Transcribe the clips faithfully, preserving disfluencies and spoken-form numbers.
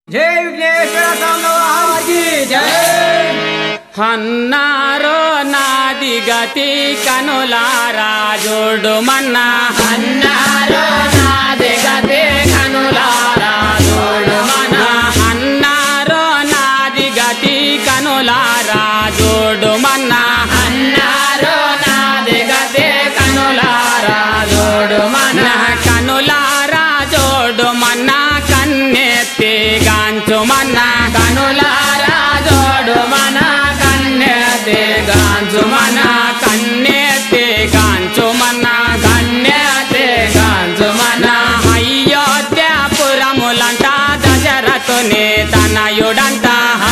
జై విఘ్నేశ్వర స్వామివారికి జై. అన్నారో నాది గతి కనులారా జోడుమన్నా, అన్నారో నాది గతి కనులారా జోడుమన్నా, అన్నారో నాది గతి కనులారా జోడుమన్నా, అన్నారో నాది గతి కనులారా జోడుమన్నా, కనులారా జోడుమన్నా కన్నెత్తి గాంచుమన్నా, కనులారా జోడుమన్నా కన్నెత్తి గాంచుమన్నా, కన్నెత్తి గాంచుమన్నా, కన్నెత్తి గాంచుమన్నా, అయోధ్యాపురములంట దశరథుని తనయుడంట,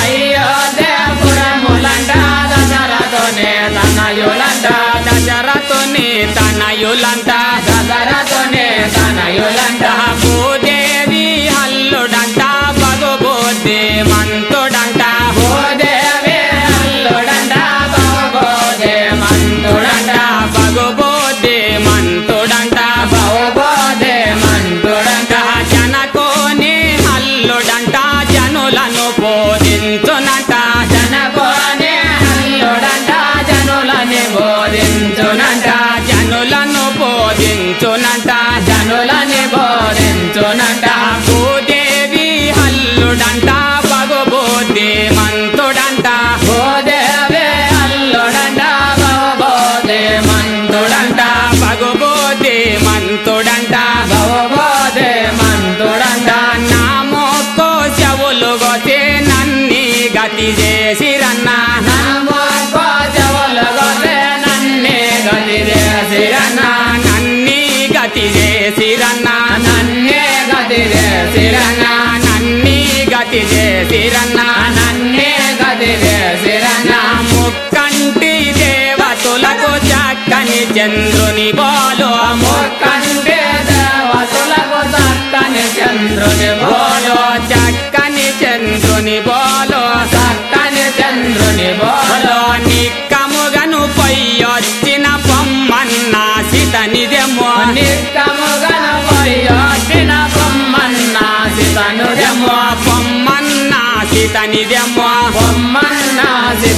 అయోధ్యాపురములంట దశరథుని తనయులంట, దశరథుని తనయులంట, దశరథుని తనయులంట, భూదేవి హల్లుడంట బగుబుద్ధి మంతుడంట, భూదేవి అల్లుడంట బహుబోధి మంతుడంట, బగుబుద్ధి మంతుడంట, బహుబోధి మంతుడంట, జనకోని హల్లుడంట జనులను బోధించునంట, జనకోని అల్లుడంట జనులని బోధించునంట, జనులను బోధించునంట, జనులని బోధించునంట, భూదేవి హల్లుడంట బగుబుద్ధి మంతుడంట, భూదేవి అల్లుడంట బహుబోధి మంతుడంట, బగుబుద్ధి మంతుడంట, బహుబోధి మంతుడంట, నా మొక్కు చెవులు గొతే నన్ని గతి చేసిరన్న, నమో కోజవులు గొర్రె నన్నే గతి చేసిరన్న, నన్ని గతి చేసిరన్న, నన్నే గతి చేసిరన్న, నన్ని గతి చేసిరన్న, నన్నే గతి చేసిరన్న, నా ముక్కంటి దేవతులకు చక్కని చంద్రుని బోలు, ముక్కంటి దేవతలకు చక్కని చంద్రుని బోలు, చక్కని చంద్రుని బోలు, చక్కని చంద్రుని బోలు, నిక్కముగను పొయ్యొచ్చిన పొమ్మన్న సితనిదెమో, నిక్కముగను పోయొచ్చిన బొమ్మన్న సితనుడెమో, పొమ్మన్న సితనిదెమో, బొమ్మన్న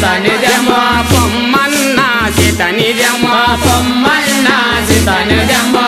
సితనిదెమో, పొమ్మన్న సితనిదెమో, బొమ్మన్న సితనిదెమో,